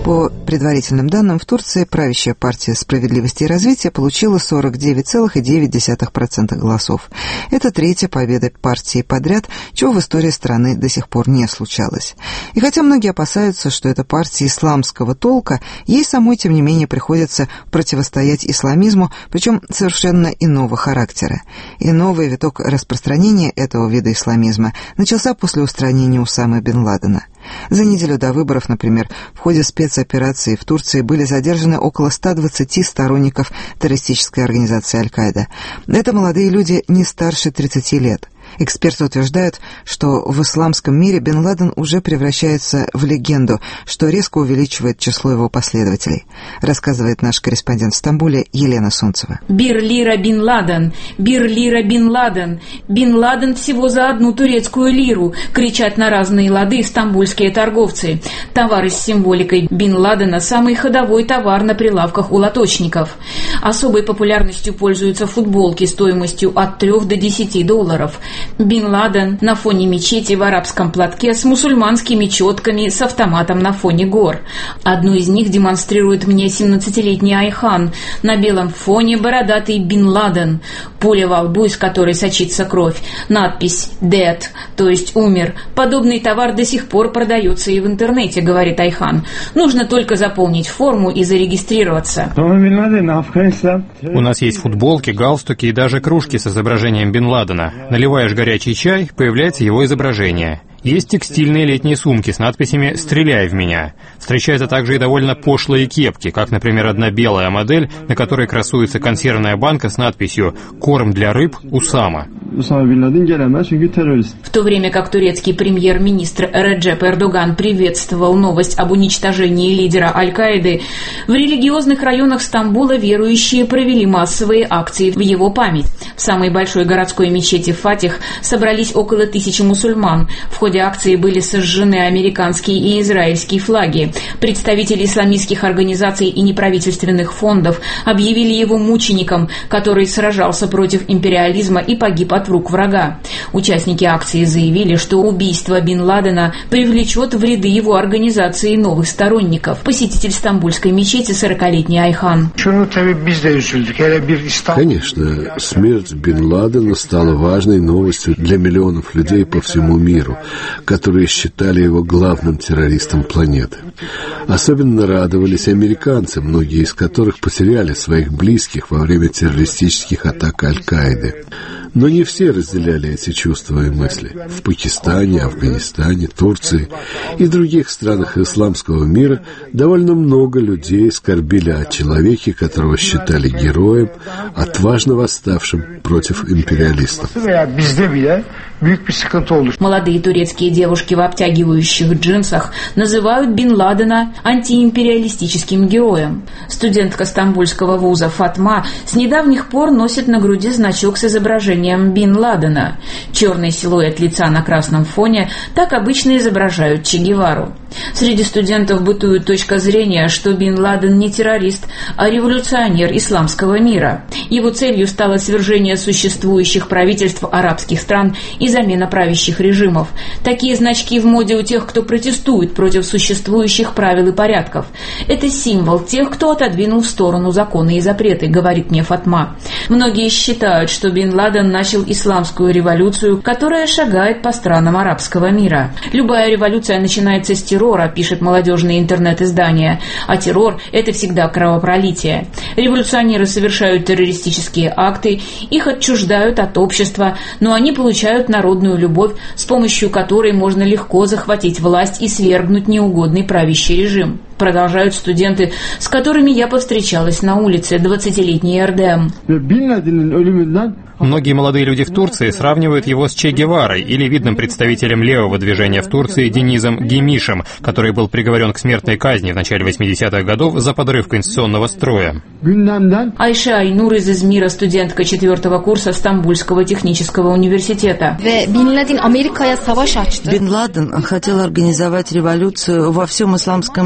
По предварительным данным, в Турции правящая партия «Справедливости и развития» получила 49,9% голосов. Это третья победа партии подряд, чего в истории страны до сих пор не случалось. И хотя многие опасаются, что это партия исламского толка, ей самой, тем не менее, приходится противостоять исламизму, причем совершенно иного характера. И новый виток распространения этого вида исламизма начался после устранения Усамы бен Ладена. За неделю до выборов, например, в ходе спецоперации в Турции были задержаны около 120 сторонников террористической организации Аль-Каида. Это молодые люди не старше 30 лет. Эксперты утверждают, что в исламском мире бен Ладен уже превращается в легенду, что резко увеличивает число его последователей, рассказывает наш корреспондент в Стамбуле Елена Сунцева. Бир-лира бин Ладен, бир-лира бин Ладен, бин Ладен всего за 1 турецкую лиру, кричат на разные лады стамбульские торговцы. Товары с символикой бин Ладена – самый ходовой товар на прилавках у лоточников. Особой популярностью пользуются футболки стоимостью от $3 до $10. Бин Ладен на фоне мечети в арабском платке с мусульманскими четками с автоматом на фоне гор. Одну из них демонстрирует мне 17-летний Айхан. На белом фоне бородатый Бин Ладен, пуля во лбу, из которой сочится кровь. Надпись «Dead», то есть «умер». Подобный товар до сих пор продается и в интернете, говорит Айхан. Нужно только заполнить форму и зарегистрироваться. У нас есть футболки, галстуки и даже кружки с изображением Бин Ладена. Наливаешь горячий чай, появляется его изображение. Есть текстильные летние сумки с надписями «Стреляй в меня». Встречаются также и довольно пошлые кепки, как, например, одна белая модель, на которой красуется консервная банка с надписью «Корм для рыб Усама». В то время как турецкий премьер-министр Реджеп Эрдоган приветствовал новость об уничтожении лидера Аль-Каиды, в религиозных районах Стамбула верующие провели массовые акции в его память. В самой большой городской мечети Фатих собрались около 1000 мусульман. В ходе акции были сожжены американские и израильские флаги. Представители исламистских организаций и неправительственных фондов объявили его мучеником, который сражался против империализма и погиб от рук врага. Участники акции заявили, что убийство Бин Ладена привлечет в ряды его организации новых сторонников. Посетитель стамбульской мечети 40-летний Айхан. Конечно, смерть Бин Ладена стала важной новостью для миллионов людей по всему миру, которые считали его главным террористом планеты. Особенно радовались американцы, многие из которых потеряли своих близких во время террористических атак Аль-Каиды. Но не все разделяли эти чувства и мысли. В Пакистане, Афганистане, Турции и других странах исламского мира довольно много людей скорбели о человеке, которого считали героем, отважно восставшим против империалистов. Молодые турецкие девушки в обтягивающих джинсах называют Бин Ладена антиимпериалистическим героем. Студентка стамбульского вуза Фатма с недавних пор носит на груди значок с изображением Бин Ладена. Черный силуэт лица на красном фоне так обычно изображают Че Гевару. Среди студентов бытует точка зрения, что Бин Ладен не террорист, а революционер исламского мира. Его целью стало свержение существующих правительств арабских стран и замена правящих режимов. Такие значки в моде у тех, кто протестует против существующих правил и порядков. Это символ тех, кто отодвинул в сторону законы и запреты, говорит мне Фатма. Многие считают, что Бин Ладен начал исламскую революцию, которая шагает по странам арабского мира. Любая революция начинается с террора, пишет молодежное интернет-издание. А террор – это всегда кровопролитие. Революционеры совершают террористические акты, их отчуждают от общества, но они получают народную любовь, с помощью которой можно легко захватить власть и свергнуть неугодный правящий режим. Продолжают студенты, с которыми я повстречалась на улице, 20-летний РДМ. Многие молодые люди в Турции сравнивают его с Че Геварой или видным представителем левого движения в Турции Денизом Гемишем, который был приговорен к смертной казни в начале 80-х годов за подрыв конституционного строя. Айша Айнур из Измира, студентка 4-го курса Стамбульского технического университета. Бин Ладен хотел организовать революцию во всем исламском мире,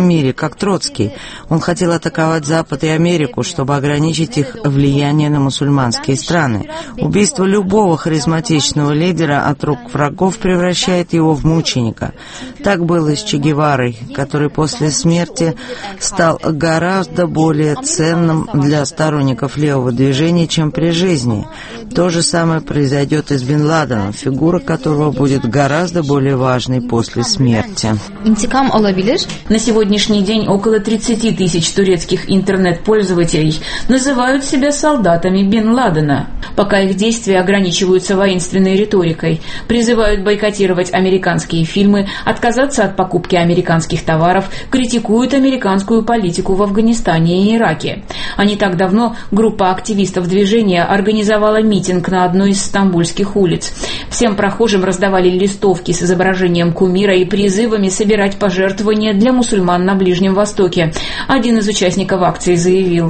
как Троцкий. Он хотел атаковать Запад и Америку, чтобы ограничить их влияние на мусульманские страны. Убийство любого харизматичного лидера от рук врагов превращает его в мученика. Так было и с Че Геварой, который после смерти стал гораздо более ценным для сторонников левого движения, чем при жизни. То же самое произойдет и с Бин Ладеном, фигура которого будет гораздо более важной после смерти. На сегодняшний день около 30 тысяч турецких интернет-пользователей называют себя солдатами Бин Ладена. Пока их действия ограничиваются воинственной риторикой, призывают бойкотировать американские фильмы, отказаться от покупки американских товаров, критикуют американскую политику в Афганистане и Ираке. А не так давно группа активистов движения организовала митинг на одной из стамбульских улиц. Всем прохожим раздавали листовки с изображением кумира и призывами собирать пожертвования для мусульман на Ближнем Востоке. Один из участников акции заявил: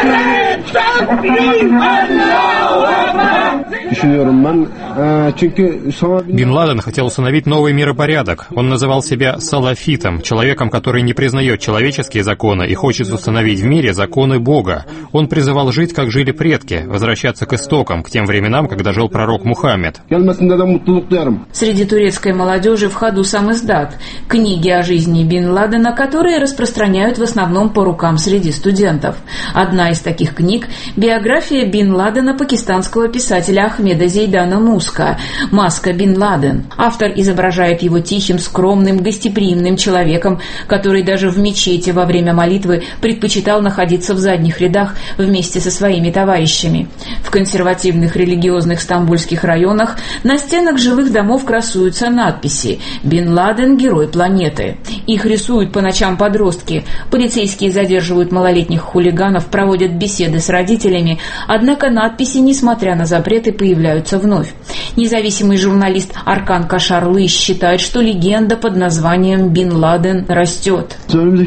Бин Ладен хотел установить новый миропорядок. Он называл себя салафитом, человеком, который не признает человеческие законы и хочет установить в мире законы Бога. Он призывал жить, как жили предки, возвращаться к истокам, к тем временам, когда жил пророк Мухаммед. Среди турецкой молодежи в ходу самиздат – книги о жизни Бин Ладена, которые распространяют в основном по рукам среди студентов. Одна из таких книг – биография Бин Ладена пакистанского писателя Ахмеда Зейдана Муска «Маска Бин Ладен». Автор изображает его тихим, скромным, гостеприимным человеком, который даже в мечети во время молитвы предпочитал находиться в задних рядах вместе со своими товарищами. В консервативных религиозных стамбульских районах на стенах жилых домов красуются надписи «Бин Ладен – герой планеты». Их рисуют по ночам подростки. Полицейские задерживают малолетних хулиганов, проводят беседы с родителями, однако надписи, несмотря на запреты, появляются вновь. Независимый журналист Аркан Кашарлы считает, что легенда под названием Бин Ладен растет.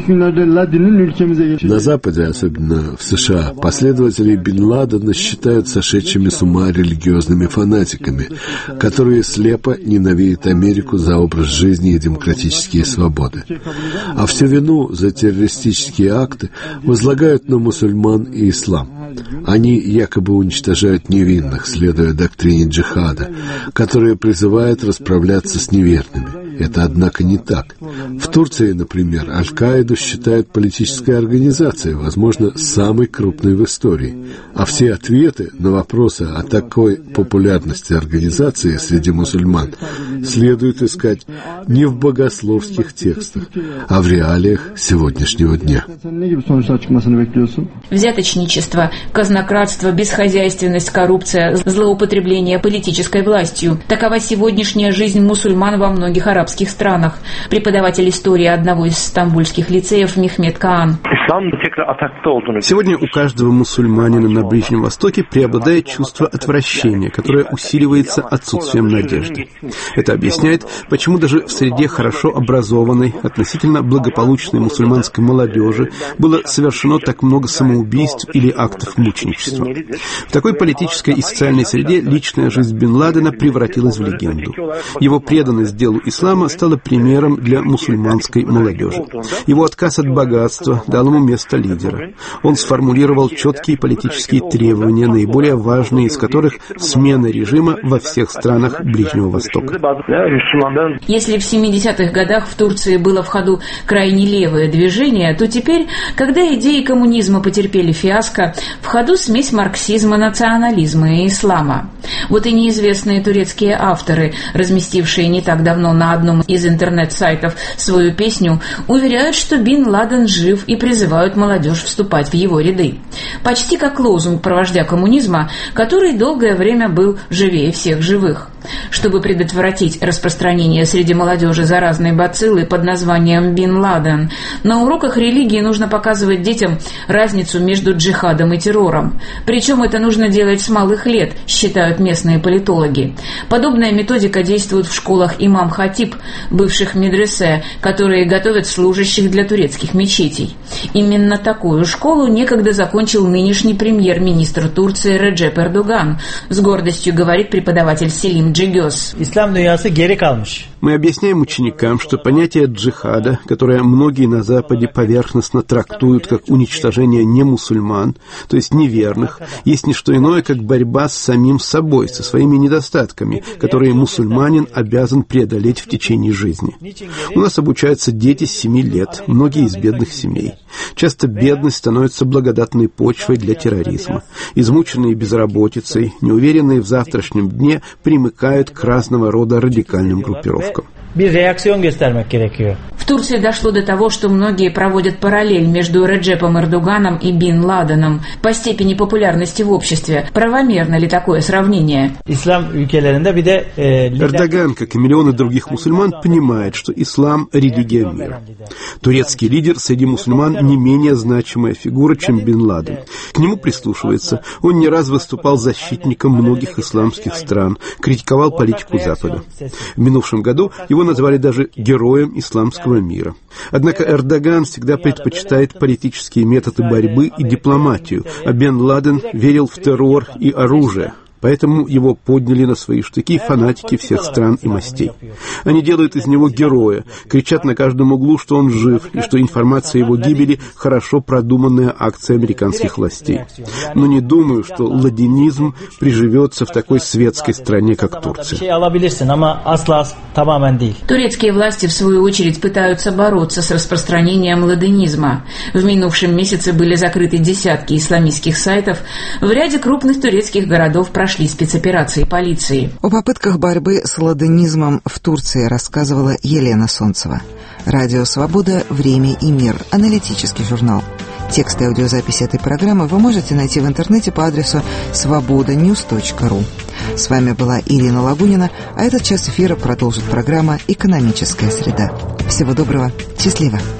На Западе, особенно в США, последователи Бин Ладена считают сошедшими с ума религиозными фанатиками, которые слепо ненавидят Америку за образ жизни и демократические свободы. А всю вину за террористические акты возлагают на мусульман и ислам. Они якобы уничтожают невинных, следуя доктрине джихада, которая призывает расправляться с неверными. Это, однако, не так. В Турции, например, Аль-Каиду считают политической организацией, возможно, самой крупной в истории. А все ответы на вопросы о такой популярности организации среди мусульман следует искать не в богословских текстах, а в реалиях сегодняшнего дня. Взяточничество, казнократство, бесхозяйственность, коррупция, злоупотребление политической властью – такова сегодняшняя жизнь мусульман во многих арабских странах. Преподаватель истории одного из стамбульских лицеев Мехмед Каан. Сегодня у каждого мусульманина на Ближнем Востоке преобладает чувство отвращения, которое усиливается отсутствием надежды. Это объясняет, почему даже в среде хорошо образованной, относительно благополучной мусульманской молодежи было совершено так много самоубийств или актов мученичества. В такой политической и социальной среде личная жизнь Бин Ладена превратилась в легенду. Его преданность делу ислама стала примером для мусульманской молодежи. Его отказ от богатства дал ему место лидера. Он сформулировал четкие политические требования, наиболее важные из которых смена режима во всех странах Ближнего Востока. Если в 70-х годах в Турции было в ходу крайне левое движение, то теперь, когда идеи коммунизма потерпели фиаско, в ходу смесь марксизма, национализма и ислама. Вот и неизвестные турецкие авторы, разместившие не так давно на одном из интернет-сайтов свою песню, уверяют, что Бин Ладен жив и призывают молодежь вступать в его ряды. Почти как лозунг провождя коммунизма, который долгое время был живее всех живых. Чтобы предотвратить распространение среди молодежи заразной бациллы под названием Бин Ладен, на уроках религии нужно показывать детям разницу между джихадом и террором. Причем это нужно делать с малых лет, считают местные политологи. Подобная методика действует в школах имам-хатиб, бывших медресе, которые готовят служащих для турецких мечетей. Именно такую школу некогда закончил нынешний премьер-министр Турции Реджеп Эрдоган, с гордостью говорит преподаватель Селим Джигёз. İslam dünyası geri kalmış. Мы объясняем ученикам, что понятие джихада, которое многие на Западе поверхностно трактуют как уничтожение немусульман, то есть неверных, есть не что иное, как борьба с самим собой, со своими недостатками, которые мусульманин обязан преодолеть в течение жизни. У нас обучаются дети с 7 лет, многие из бедных семей. Часто бедность становится благодатной почвой для терроризма. Измученные безработицей, неуверенные в завтрашнем дне, примыкают к разного рода радикальным группировкам. В Турции дошло до того, что многие проводят параллель между Реджепом Эрдоганом и Бин Ладеном по степени популярности в обществе. Правомерно ли такое сравнение? Эрдоган, как и миллионы других мусульман, понимает, что ислам – религия мира. Турецкий лидер среди мусульман не менее значимая фигура, чем Бин Ладен. К нему прислушивается. Он не раз выступал защитником многих исламских стран, критиковал политику Запада. В минувшем году его назвали даже героем исламского мира. Однако Эрдоган всегда предпочитает политические методы борьбы и дипломатию, а Бин Ладен верил в террор и оружие. Поэтому его подняли на свои штыки фанатики всех стран и мастей. Они делают из него героя, кричат на каждом углу, что он жив, и что информация о его гибели – хорошо продуманная акция американских властей. Но не думаю, что ладенизм приживется в такой светской стране, как Турция. Турецкие власти, в свою очередь, пытаются бороться с распространением ладенизма. В минувшем месяце были закрыты десятки исламистских сайтов. В ряде крупных турецких городов прошли спецоперации полиции. О попытках борьбы с ладенизмом в Турции рассказывала Елена Солнцева. Радио «Свобода. Время и мир». Аналитический журнал. Текст и аудиозапись этой программы вы можете найти в интернете по адресу svobodanews.ru. С вами была Ирина Лагунина, а этот час эфира продолжит программа «Экономическая среда». Всего доброго. Счастливо.